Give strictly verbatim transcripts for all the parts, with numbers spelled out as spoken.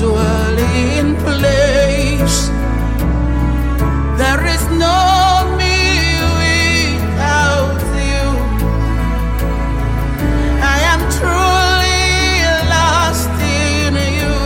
dwelling place. There is no me without you. I am truly lost in you,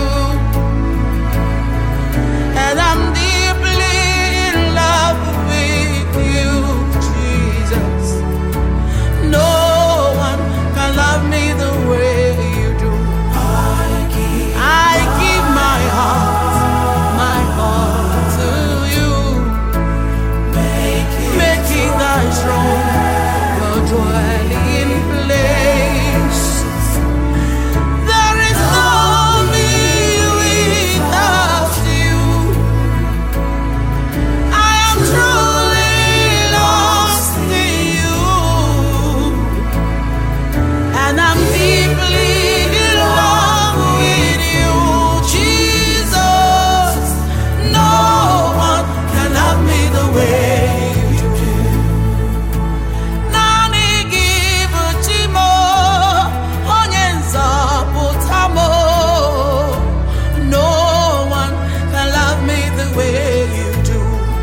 and I'm deeply in love with you, Jesus. No one can love me the way you do. I give, I give my heart, my heart to you. Make it, make it thy throne, your dwelling place. There is no me without you. I am truly lost in you, and I'm deeply in love with you, Jesus. No one can love me the way you do. Nani give Timo Onyenza Potamo. No one can love me the way you do.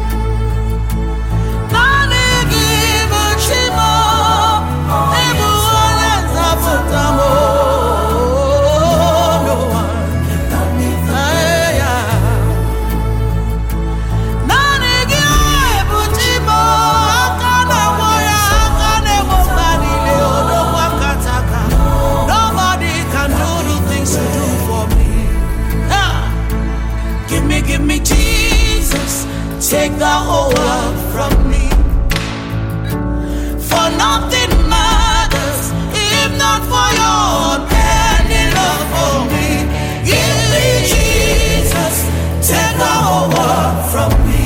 Nani give Timo Ebu Onyenza Potamo. No one can love me the way you do. Nani give Timo Akana Moya Akane Mofani Leono Wakataka. Nobody can do the things you do for me. Ah. Give me, give me Jesus, take the whole world from me. For nothing matters if not for your unending love for me. Give me Jesus, take the whole world from me.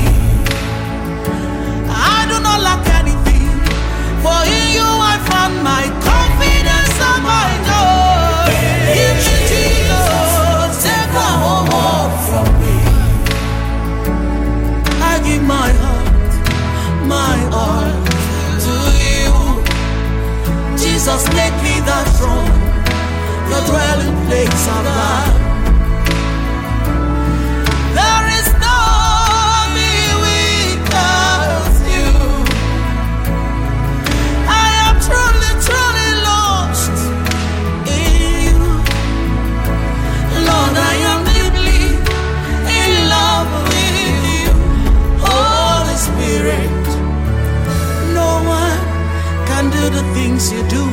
I do not lack anything, for in you I found my confidence and my joy. Give me Jesus, take the whole world from me. I give my heart, my all to you. Jesus, make me the throne, the dwelling place of God. There is no me without you. I am truly, truly lost in you. Lord, I am deeply in love with you. Holy Spirit, no one can do the things you do